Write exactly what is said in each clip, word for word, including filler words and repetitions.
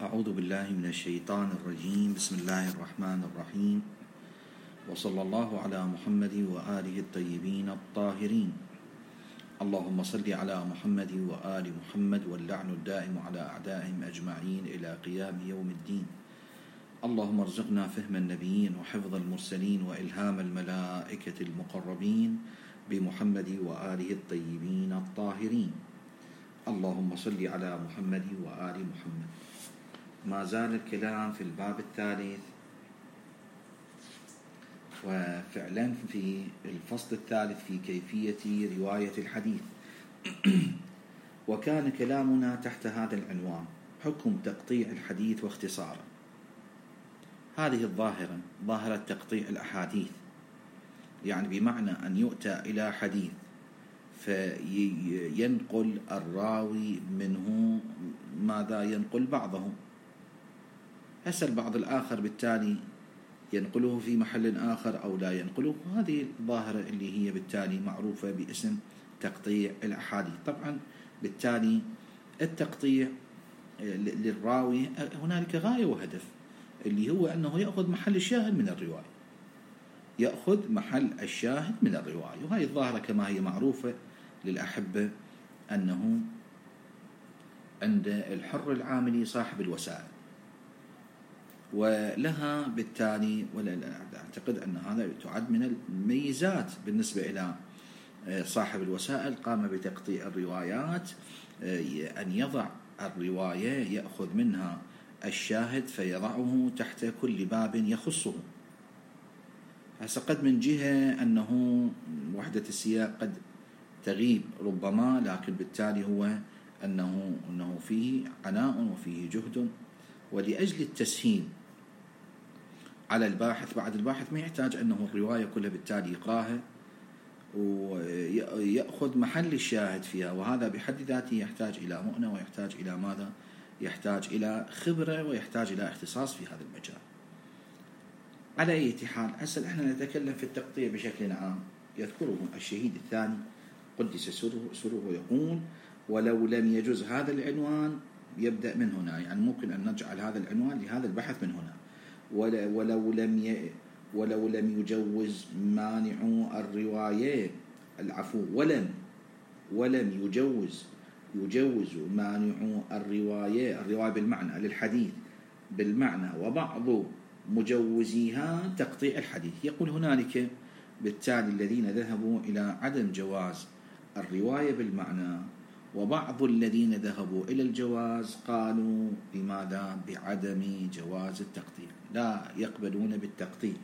أعوذ بالله من الشيطان الرجيم. بسم الله الرحمن الرحيم، وصلى الله على محمد وآله الطيبين الطاهرين. اللهم صل على محمد وآل محمد، واللعن الدائم على أعدائهم أجمعين إلى قيام يوم الدين. اللهم ارزقنا فهم النبيين وحفظ المرسلين وإلهام الملائكة المقربين بمحمد وآله الطيبين الطاهرين. اللهم صل على محمد وآل محمد. ما زال الكلام في الباب الثالث، وفعلا في الفصل الثالث في كيفية رواية الحديث. وكان كلامنا تحت هذا العنوان: حكم تقطيع الحديث واختصاره. هذه الظاهرة ظاهرة تقطيع الأحاديث، يعني بمعنى أن يؤتى إلى حديث فينقل الراوي منه ماذا ينقل بعضه، هسه البعض الآخر بالتالي ينقله في محل آخر أو لا ينقله. هذه الظاهرة اللي هي بالتالي معروفة باسم تقطيع الأحاديث. طبعا بالتالي التقطيع للراوي هنالك غاية وهدف، اللي هو أنه يأخذ محل الشاهد من الرواية، يأخذ محل الشاهد من الرواية. وهذه الظاهرة كما هي معروفة للأحبة أنه عند الحر العاملي صاحب الوسائل، ولها بالتالي، ولا أعتقد أن هذا تعد من الميزات بالنسبة إلى صاحب الوسائل، قام بتقطيع الروايات، أن يضع الرواية يأخذ منها الشاهد فيضعه تحت كل باب يخصه. هسه قد من جهة أنه وحدة السياق قد تغيب ربما، لكن بالتالي هو أنه, أنه فيه عناء وفيه جهد، ولأجل التسهيل على الباحث، بعد الباحث ما يحتاج أنه الرواية كلها بالتالي يقراها ويأخذ محل الشاهد فيها، وهذا بحد ذاته يحتاج إلى مؤنة، ويحتاج إلى ماذا؟ يحتاج إلى خبرة، ويحتاج إلى اختصاص في هذا المجال. على أي حال، هسه احنا نتكلم في التقطيع بشكل عام. يذكره الشهيد الثاني قدس سره يقول: ولو لم يجز هذا العنوان، يبدأ من هنا، يعني ممكن أن نجعل هذا العنوان لهذا البحث من هنا. ولو لم ي... ولو لم يجوز مانع الرواية، العفو ولم ولم يجوز يجوز مانع الرواية، الرواية بالمعنى للحديث بالمعنى، وبعض مجوزيها تقطيع الحديث. يقول هنالك بالتالي الذين ذهبوا إلى عدم جواز الرواية بالمعنى، وبعض الذين ذهبوا إلى الجواز قالوا بماذا؟ بعدم جواز التقطيع، لا يقبلون بالتقطيع.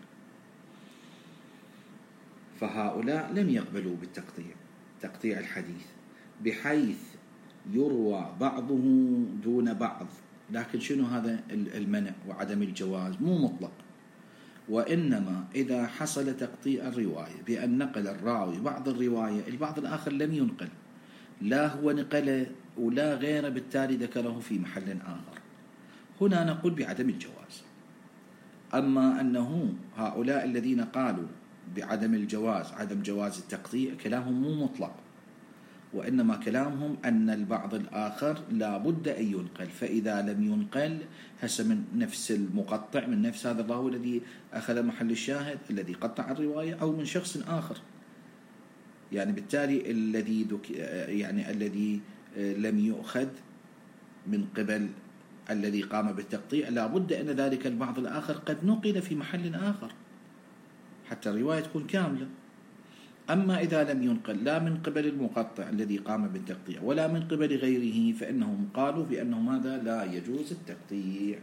فهؤلاء لم يقبلوا بالتقطيع، تقطيع الحديث، بحيث يروى بعضه دون بعض. لكن شنو هذا المنع وعدم الجواز؟ مو مطلق، وإنما إذا حصل تقطيع الرواية بأن نقل الراوي بعض الرواية، البعض الآخر لم ينقل، لا هو نقل ولا غيره، بالتالي ذكره في محل آخر، هنا نقول بعدم الجواز. أما أنه هؤلاء الذين قالوا بعدم الجواز، عدم جواز التقطيع، كلامهم مو مطلق، وإنما كلامهم أن البعض الآخر لا بد أن ينقل. فإذا لم ينقل، هسه من نفس المقطع، من نفس هذا الراوي الذي أخذ محل الشاهد الذي قطع الرواية، أو من شخص آخر، يعني بالتالي الذي يعني الذي لم يؤخذ من قبل الذي قام بالتقطيع، لا بد أن ذلك البعض الآخر قد نقل في محل آخر حتى الرواية تكون كاملة. أما إذا لم ينقل لا من قبل المقطع الذي قام بالتقطيع ولا من قبل غيره، فإنهم قالوا بأنه ماذا؟ لا يجوز التقطيع،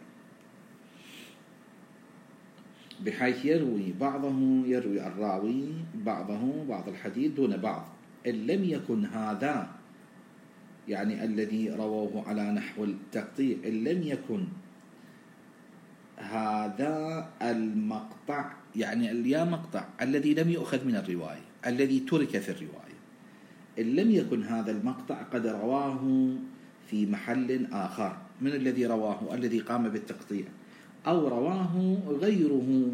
بحيث يروي بعضه، يروي الراوي بعضه بعض الحديث دون بعض. إن لم يكن هذا، يعني الذي رواه على نحو التقطيع، إن لم يكن هذا المقطع، يعني اليا مقطع الذي لم يؤخذ من الرواية، الذي ترك في الرواية، إن لم يكن هذا المقطع قد رواه في محل آخر من الذي رواه الذي قام بالتقطيع، أو رواه غيره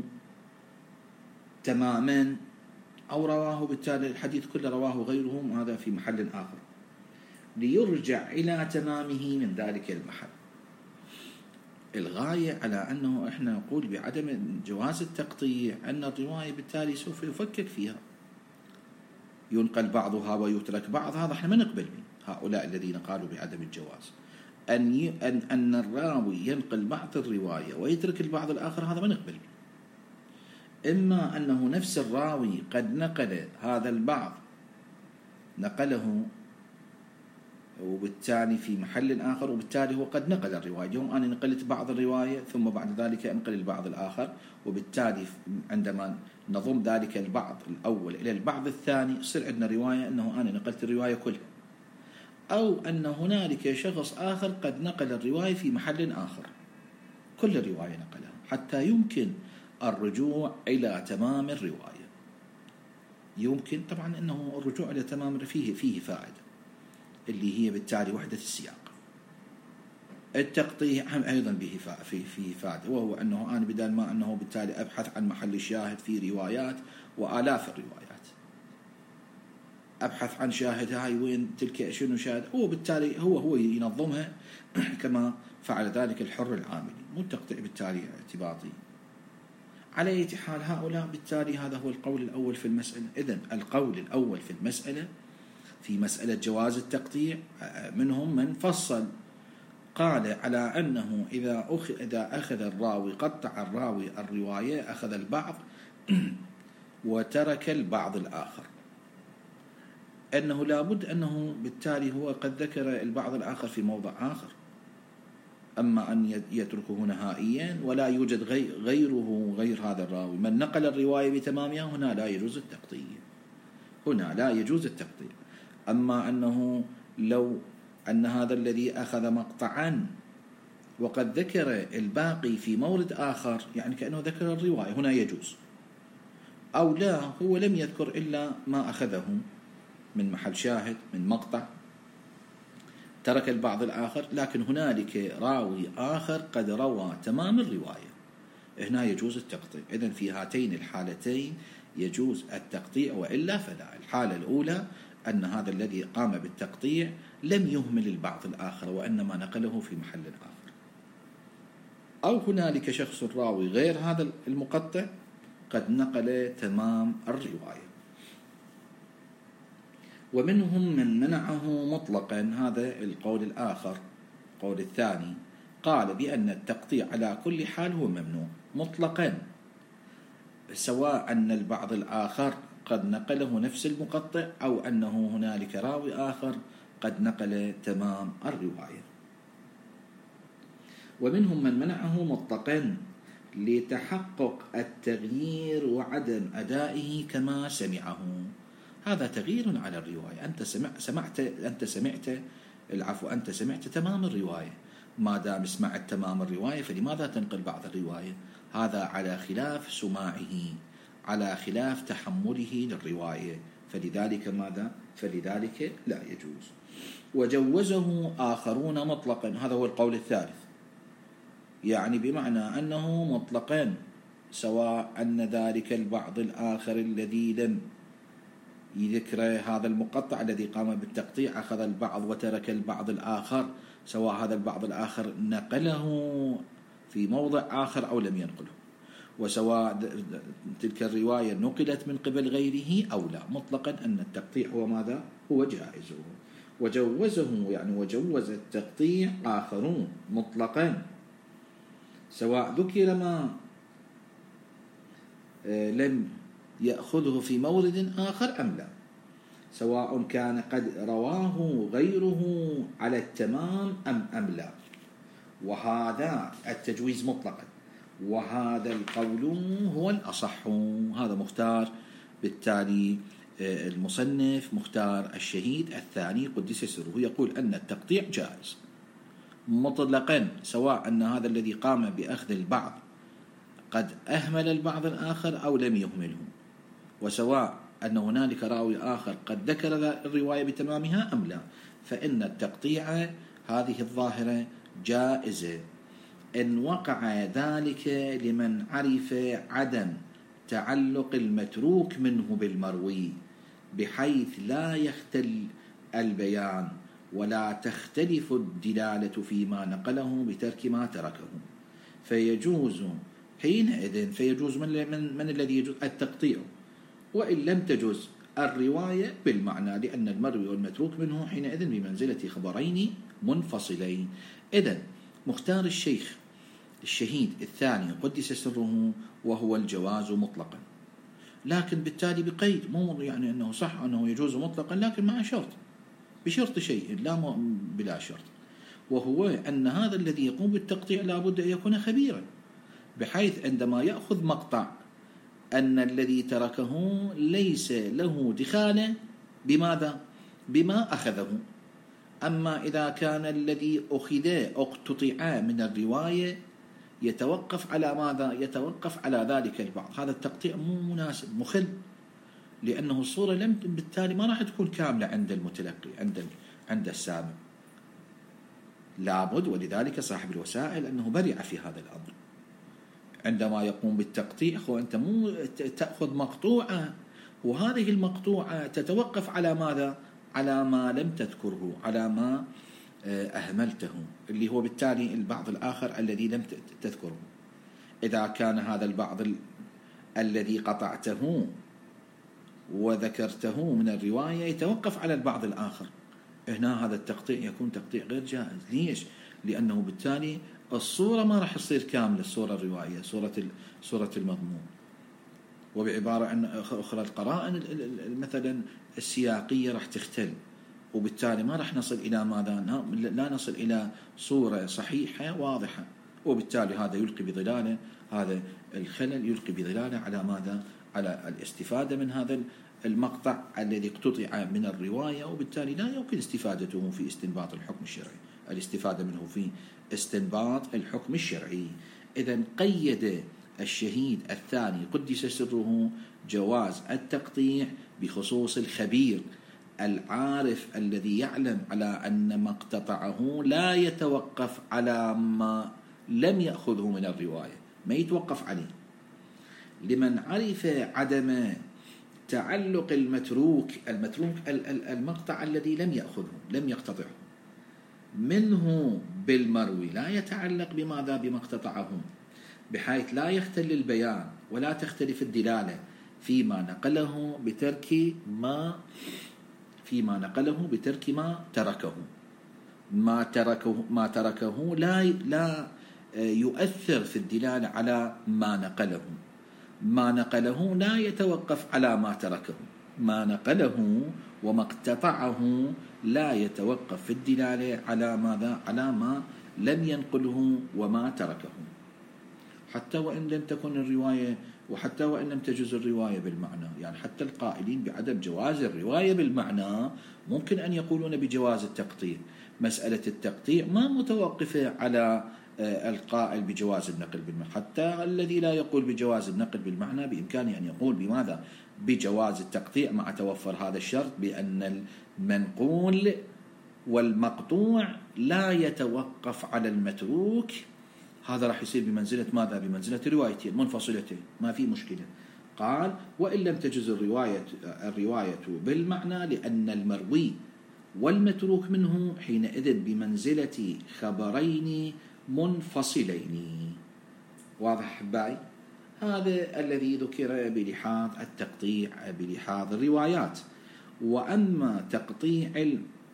تماما، أو رواه بالتالي الحديث كله رواه غيره، هذا في محل آخر، ليرجع إلى تمامه من ذلك المحل. الغاية على أنه إحنا نقول بعدم جواز التقطيع، أن الرواية بالتالي سوف يفكك فيها، ينقل بعضها ويترك بعض، هذا إحنا ما نقبل به. هؤلاء الذين قالوا بعدم الجواز أن ي... أن أن الراوي ينقل بعض الرواية ويترك البعض الآخر، هذا ما نقبل به. إما أنه نفس الراوي قد نقل هذا البعض، نقله وبالتالي في محل آخر، وبالتالي هو قد نقل الرواية. اليوم أنا نقلت بعض الرواية ثم بعد ذلك أنقل البعض الآخر، وبالتالي عندما نضم ذلك البعض الأول إلى البعض الثاني يصير عندنا رواية أنه أنا نقلت الرواية كلها. أو أن هنالك شخص آخر قد نقل الرواية في محل آخر، كل الرواية نقلها حتى يمكن الرجوع إلى تمام الرواية. يمكن طبعا أنه الرجوع إلى تمام فيه فيه فائدة، اللي هي بالتالي وحدة السياق. التقطيع أيضا به فيه فائدة، وهو أنه أنا بدل ما أنه بالتالي أبحث عن محل الشاهد في روايات وآلاف الروايات، أبحث عن شاهد هاي وين تلك شنو شاهد، هو بالتالي هو هو ينظمها كما فعل ذلك الحر العاملي، مو التقطيع بالتالي اعتباطي. على أي حال هؤلاء بالتالي هذا هو القول الأول في المسألة. إذن القول الأول في المسألة في مسألة جواز التقطيع، منهم من فصل قال على أنه إذا أخذ, إذا أخذ الراوي قطع الراوي الرواية، أخذ البعض وترك البعض الآخر، أنه لابد أنه بالتالي هو قد ذكر البعض الآخر في موضع آخر، أما أن يتركه نهائيا ولا يوجد غيره غير هذا الراوي من نقل الرواية بتمامها، هنا لا يجوز التقطيع، هنا لا يجوز التقطيع. أما أنه لو أن هذا الذي أخذ مقطعا وقد ذكر الباقي في مورد آخر، يعني كأنه ذكر الرواية، هنا يجوز. أو لا، هو لم يذكر إلا ما أخذه من محل شاهد من مقطع، ترك البعض الآخر، لكن هنالك راوي آخر قد روى تمام الرواية، هنا يجوز التقطيع. إذن في هاتين الحالتين يجوز التقطيع، وإلا فلا. الحالة الأولى أن هذا الذي قام بالتقطيع لم يهمل البعض الآخر وإنما نقله في محل آخر. أو هنالك شخص راوي غير هذا المقطع قد نقل تمام الرواية. ومنهم من منعه مطلقا، هذا القول الآخر، القول الثاني، قال بأن التقطيع على كل حال هو ممنوع مطلقا، سواء أن البعض الآخر قد نقله نفس المقطع أو أنه هنالك راوي آخر قد نقل تمام الرواية. ومنهم من منعه مطلقا لتحقق التغيير وعدم أدائه كما سمعه. هذا تغيير على الرواية، أنت سمعت أنت سمعت العفو أنت سمعت تمام الرواية، ما دام سمعت تمام الرواية فلماذا تنقل بعض الرواية؟ هذا على خلاف سماعه، على خلاف تحمله للرواية، فلذلك ماذا؟ فلذلك لا يجوز. وجوزه آخرون مطلقا، هذا هو القول الثالث، يعني بمعنى أنه مطلقا، سواء أن ذلك البعض الآخر الذي لم يذكر هذا المقطع الذي قام بالتقطيع أخذ البعض وترك البعض الآخر، سواء هذا البعض الآخر نقله في موضع آخر أو لم ينقله، وسواء تلك الرواية نقلت من قبل غيره أو لا، مطلقا أن التقطيع هو ماذا؟ هو جائز. وجوزه يعني وجوز التقطيع آخرون مطلقا، سواء ذكر ما لم يأخذه في مورد آخر أم لا، سواء كان قد رواه غيره على التمام أم أم لا. وهذا التجويز مطلقا، وهذا القول هو الأصح، هذا مختار بالتالي المصنف مختار الشهيد الثاني قدس سره، يقول أن التقطيع جائز مطلقا، سواء أن هذا الذي قام بأخذ البعض قد أهمل البعض الآخر أو لم يهمله، وسواء أن هنالك راوي آخر قد ذكر الرواية بتمامها أم لا، فإن التقطيع هذه الظاهرة جائزة إن وقع ذلك لمن عرف عدم تعلق المتروك منه بالمروي، بحيث لا يختل البيان ولا تختلف الدلالة فيما نقله بترك ما تركه. فيجوز حينئذ فيجوز من, من, من الذي يجوز التقطيع، وإن لم تجوز الرواية بالمعنى، لأن المروي والمتروك منه حينئذ بمنزلة خبرين منفصلين. إذن مختار الشيخ الشهيد الثاني قدس سره وهو الجواز مطلقا، لكن بالتالي بقيد، مو يعني أنه صح أنه يجوز مطلقا لكن مع شرط، بشرط شيء لا بلا شرط، وهو أن هذا الذي يقوم بالتقطيع لا بد أن يكون خبيرا، بحيث عندما يأخذ مقطع أن الذي تركه ليس له دخالة بماذا؟ بما أخذه. أما إذا كان الذي أخذ اقتطع من الرواية يتوقف على ماذا؟ يتوقف على ذلك البعض، هذا التقطيع مو مناسب، مخل، لأنه الصورة لم بالتالي ما راح تكون كاملة عند المتلقي، عند عند السامع لابد. ولذلك صاحب الوسائل أنه برع في هذا الأمر، عندما يقوم بالتقطيع هو أنت مو تأخذ مقطوعة، وهذه المقطوعة تتوقف على ماذا؟ على ما لم تذكره، على ما أهملته، اللي هو بالتالي البعض الآخر الذي لم تذكره. إذا كان هذا البعض ال... الذي قطعته وذكرته من الرواية يتوقف على البعض الآخر، هنا هذا التقطيع يكون تقطيع غير جائز. ليش؟ لأنه بالتالي الصورة ما راح تصير كاملة، الصورة الروائية، صورة صورة المضمون، وبعبارة أن أخرى القرائن مثلا السياقية راح تختل، وبالتالي ما راح نصل إلى ماذا؟ لا نصل إلى صورة صحيحة واضحة، وبالتالي هذا يلقي بظلاله، هذا الخلل يلقي بظلاله على ماذا؟ على الاستفادة من هذا المقطع الذي اقتطع من الرواية، وبالتالي لا يمكن استفادته في استنباط الحكم الشرعي، الاستفادة منه في استنباط الحكم الشرعي. إذن قيد الشهيد الثاني قدس سره جواز التقطيع بخصوص الخبير العارف الذي يعلم على أن ما اقتطعه لا يتوقف على ما لم يأخذه من الرواية، ما يتوقف عليه. لمن عرف عدم تعلق المتروك المتروك المقطع الذي لم يأخذه لم يقتطعه منه بالمروي لا يتعلق بماذا؟ بما اقتطعه، بحيث لا يختل البيان ولا تختلف الدلالة فيما نقله بترك ما فيما نقله بترك ما تركه ما تركه ما تركه لا لا يؤثر في الدلالة على ما نقله، ما نقله لا يتوقف على ما تركه، ما نقله وما اقتطعه لا يتوقف في الدلالة على ماذا؟ على ما لم ينقله وما تركه، حتى وإن لم تكن الرواية وحتى وإن لم تجوز الرواية بالمعنى. يعني حتى القائلين بعدم جواز الرواية بالمعنى ممكن أن يقولون بجواز التقطيع. مسألة التقطيع ما متوقفة على القائل بجواز النقل بالمعنى، حتى الذي لا يقول بجواز النقل بالمعنى بإمكانه أن يقول بماذا؟ بجواز التقطيع، مع توفر هذا الشرط بأن المنقول والمقطوع لا يتوقف على المتروك، هذا راح يصير بمنزلة ماذا؟ بمنزلة روايتين منفصلتين، ما في مشكلة. قال وإن لم تجز الرواية الرواية بالمعنى لأن المروي والمتروك منه حينئذ بمنزلة خبرين منفصلين. واضح أحبائي؟ هذا الذي ذكر بلحاظ التقطيع بلحاظ الروايات. وأما تقطيع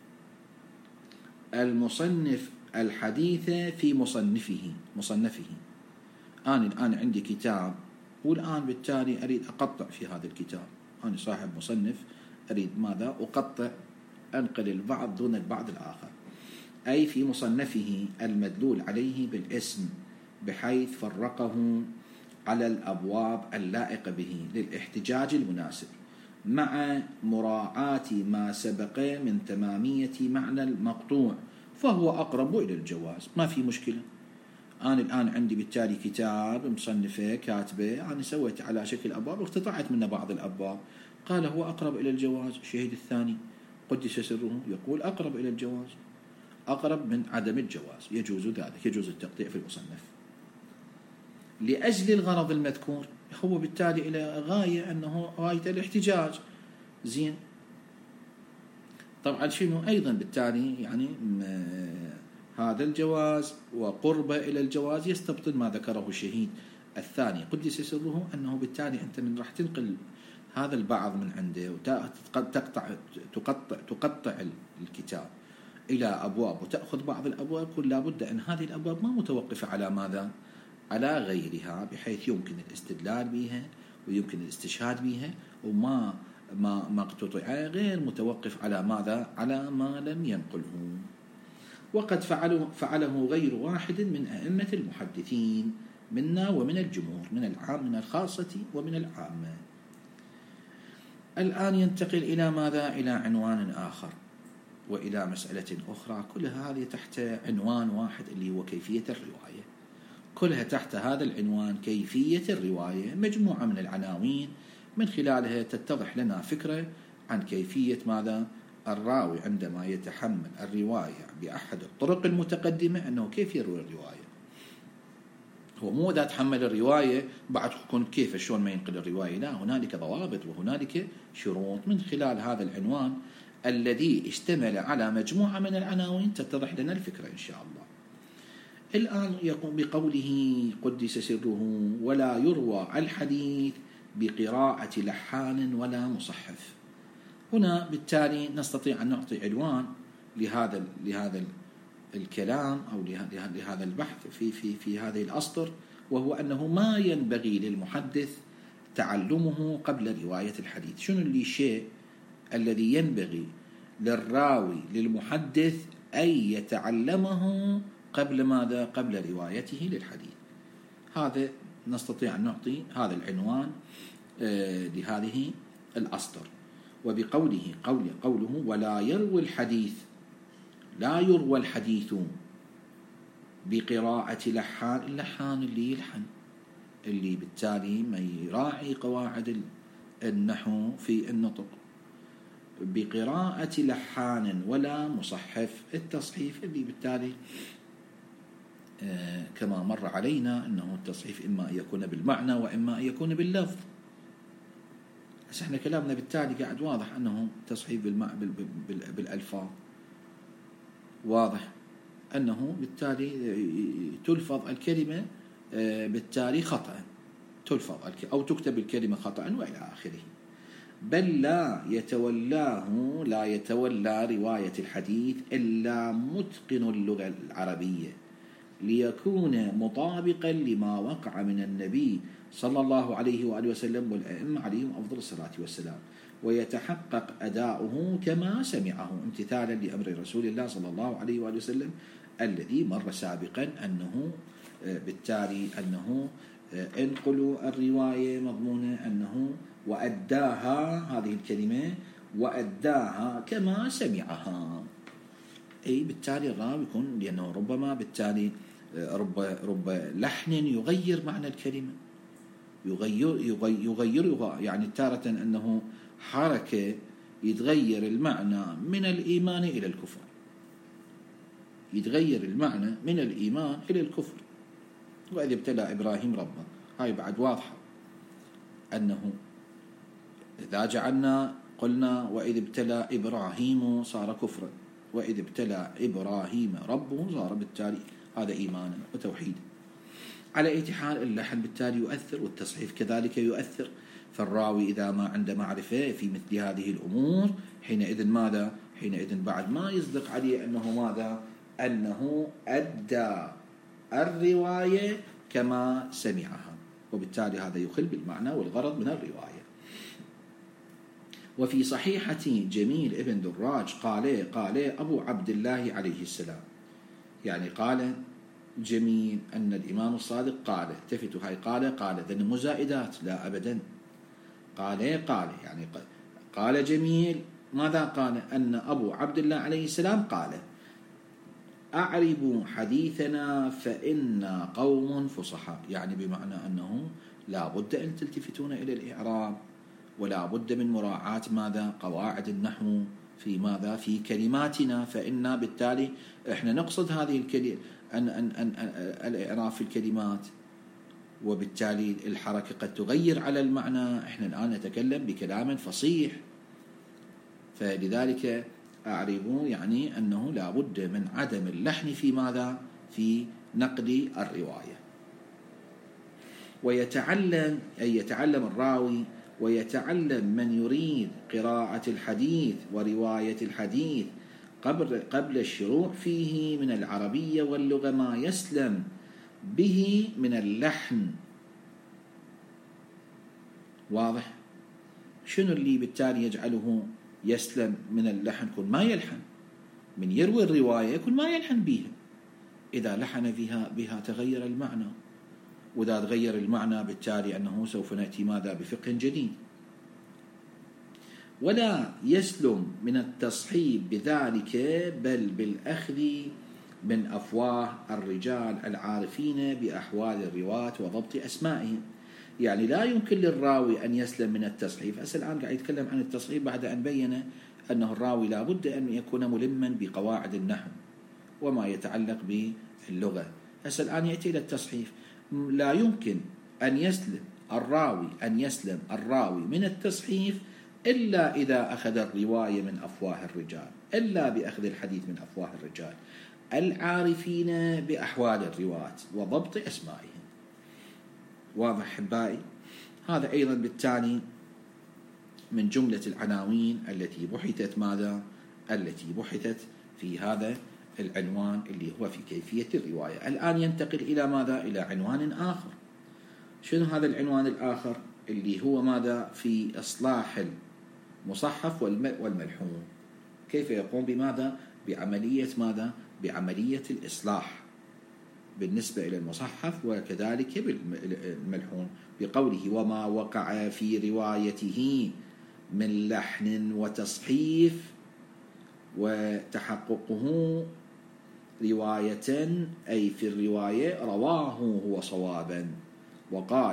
المصنف الحديث في مصنفه مصنفه أنا الآن عندي كتاب، والآن بالتالي أريد أقطع في هذا الكتاب، أنا صاحب مصنف أريد ماذا؟ أقطع، أنقل البعض دون البعض الآخر، أي في مصنفه المدلول عليه بالاسم، بحيث فرقه على الأبواب اللائقة به للاحتجاج المناسب، مع مراعاة ما سبق من تمامية معنى المقطوع، فهو أقرب إلى الجواز، ما في مشكلة. أنا الآن عندي بالتالي كتاب مصنفه كاتبه، أنا سويت على شكل أبواب واقتطعت منه بعض الأبواب، قال هو أقرب إلى الجواز. الشهيد الثاني قدس سره يقول أقرب إلى الجواز، أقرب من عدم الجواز، يجوز ذلك، يجوز التقطيع في المصنف لأجل الغرض المذكور، هو بالتالي إلى غاية أنه غاية الاحتجاج. زين، طبعا شنو أيضا بالتالي يعني هذا الجواز وقربه إلى الجواز يستبطن ما ذكره الشهيد الثاني قدس سره، أنه بالتالي أنت من راح تنقل هذا البعض من عنده وتقطع تقطع تقطع الكتاب إلى أبواب وتأخذ بعض الأبواب، كل لابد أن هذه الأبواب ما متوقفة على ماذا؟ على غيرها، بحيث يمكن الاستدلال بها ويمكن الاستشهاد بها، وما ما ما قطع غير متوقف على ماذا؟ على ما لم ينقله. وقد فعله فعله غير واحد من أئمة المحدثين منا ومن الجمهور، من العام من الخاصة ومن العامة. الآن ينتقل إلى ماذا؟ إلى عنوان آخر وإلى مسألة أخرى، كلها هذه تحت عنوان واحد اللي هو كيفية الرواية. كلها تحت هذا العنوان كيفية الرواية، مجموعة من العناوين من خلالها تتضح لنا فكرة عن كيفية ماذا؟ الراوي عندما يتحمل الرواية بأحد الطرق المتقدمة أنه كيف يروي الرواية. هو مو إذا تحمل الرواية بعد يكون كيف شلون ما ينقل الرواية، لا، هنالك ضوابط وهنالك شروط. من خلال هذا العنوان الذي اشتمل على مجموعة من العناوين تتضح لنا الفكرة إن شاء الله. الآن يقوم بقوله قدس سره: ولا يروى الحديث بقراءة لحان ولا مصحف. هنا بالتالي نستطيع أن نعطي عنوان لهذا لهذا الكلام أو لهذا البحث في في في هذه الأسطر، وهو أنه ما ينبغي للمحدث تعلمه قبل رواية الحديث. شنو اللي الشيء الذي ينبغي للراوي للمحدث أن يتعلمه قبل ماذا؟ قبل روايته للحديث. هذا نستطيع أن نعطي هذا العنوان لهذه الأسطر. وبقوله قول قوله ولا يروي الحديث، لا يروى الحديث بقراءة لحان. اللحان اللي يلحن، اللي بالتالي ما يراعي قواعد النحو في النطق. بقراءة لحان ولا مصحف، التصحيف اللي بالتالي آه كما مر علينا أنه التصحيف إما أن يكون بالمعنى وإما أن يكون باللفظ. بس احنا كلامنا بالتالي قاعد واضح أنه تصحيف بالألفاظ، واضح أنه بالتالي تلفظ الكلمة بالتالي خطأ، تلفظ أو تكتب الكلمة خطأ وإلى آخره. بل لا يتولاه لا يتولى رواية الحديث إلا متقن اللغة العربية، ليكون مطابقا لما وقع من النبي صلى الله عليه وآله وسلم والأئمة عليهم أفضل الصلاة والسلام، ويتحقق أداؤه كما سمعه امتثالا لأمر رسول الله صلى الله عليه وآله وسلم الذي مر سابقا، أنه بالتالي أنه انقلوا الرواية مضمونة أنه وأداها، هذه الكلمة وأداها كما سمعها. أي بالتالي الراوي يكون، لأنه ربما بالتالي رب رب لحن يغير معنى الكلمة، يغير يغير, يغير يعني تارة أنه حركة يتغير المعنى من الإيمان إلى الكفر، يتغير المعنى من الإيمان إلى الكفر. وإذ ابتلى إبراهيم ربه، هاي بعد واضحة أنه إذا جعلنا قلنا وإذ ابتلى إبراهيم صار كفرا، وإذ ابتلى إبراهيم ربه صار بالتالي هذا إيمانا وتوحيدا. على أي حال اللحن بالتالي يؤثر، والتصحيف كذلك يؤثر. فالراوي إذا ما عنده معرفة في مثل هذه الأمور حينئذ ماذا؟ حينئذ بعد ما يصدق عليه أنه ماذا؟ أنه أدى الرواية كما سمعها، وبالتالي هذا يخل بالمعنى والغرض من الرواية. وفي صحيحة جميل ابن دراج قال قال أبو عبد الله عليه السلام، يعني قال جميل أن الإمام الصادق قال، التفتوا هاي قال قال ذن مزائدات، لا أبدا. قال قال يعني قال جميل ماذا قال؟ أن أبو عبد الله عليه السلام قال أعربوا حديثنا فإنا قوم فصحاء، يعني بمعنى أنه لا بد أن تلتفتون إلى الإعراب، ولا بد من مراعاة ماذا؟ قواعد النحو في ماذا؟ في كلماتنا، فإنا بالتالي إحنا نقصد هذه الكلمة أن أن أن الإعراب في الكلمات، وبالتالي الحركة قد تغير على المعنى. إحنا الآن نتكلم بكلام فصيح، فلذلك أعرف يعني أنه لا بد من عدم اللحن في ماذا؟ في نقد الرواية. ويتعلم أي يتعلم الراوي ويتعلم من يريد قراءة الحديث ورواية الحديث قبل قبل الشروع فيه من العربية واللغة ما يسلم به من اللحن. واضح؟ شنو اللي بالتالي يجعله يسلم من اللحن؟ كل ما يلحن من يروي الرواية كل ما يلحن بها. إذا لحن بها بها تغير المعنى، وإذا تغير المعنى بالتالي أنه سوف نأتي ماذا؟ بفقه جديد. ولا يسلم من التصحيب بذلك بل بالأخذ من أفواه الرجال العارفين بأحوال الرواة وضبط أسمائهم. يعني لا يمكن للراوي أن يسلم من التصحيف. هسه الآن قاعد يتكلم عن التصحيف بعد أن بين أنه الراوي لا بد أن يكون ملما بقواعد النحو وما يتعلق باللغة. هسه الآن يأتي إلى التصحيف. لا يمكن أن يسلم الراوي أن يسلم الراوي من التصحيف إلا إذا أخذ الرواية من أفواه الرجال، إلا بأخذ الحديث من أفواه الرجال العارفين بأحوال الرواة وضبط أسمائهم. واضح أحبائي؟ هذا أيضا بالتالي من جملة العناوين التي بحثت ماذا؟ التي بحثت في هذا العنوان اللي هو في كيفية الرواية. الآن ينتقل إلى ماذا؟ إلى عنوان آخر. شنو هذا العنوان الآخر؟ اللي هو ماذا؟ في إصلاح المصحف والملحون. كيف يقوم بماذا؟ بعملية ماذا؟ بعملية الإصلاح بالنسبة إلى المصحف وكذلك بالملحون، بقوله وما وقع في روايته من لحن وتصحيف وتحققه رواية أي في الرواية رواه هو صوابا وقال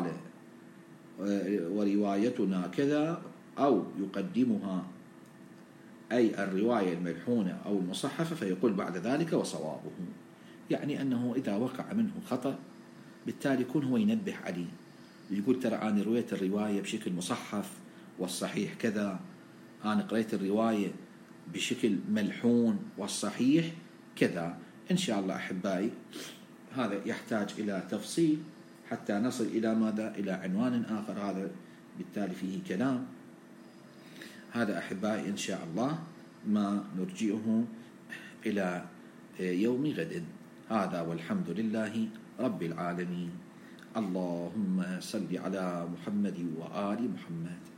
وروايتنا كذا أو يقدمها أي الرواية الملحونة أو المصحفة فيقول بعد ذلك وصوابه. يعني أنه إذا وقع منه خطأ بالتالي يكون هو ينبه عليه، يقول ترى أنا رويت الرواية بشكل مصحف والصحيح كذا، أنا قريت الرواية بشكل ملحون والصحيح كذا. إن شاء الله أحبائي هذا يحتاج إلى تفصيل حتى نصل إلى ماذا؟ إلى عنوان آخر، هذا بالتالي فيه كلام. هذا أحبائي إن شاء الله ما نرجئه إلى يوم غد. هذا والحمد لله رب العالمين. اللهم صل على محمد وآل محمد.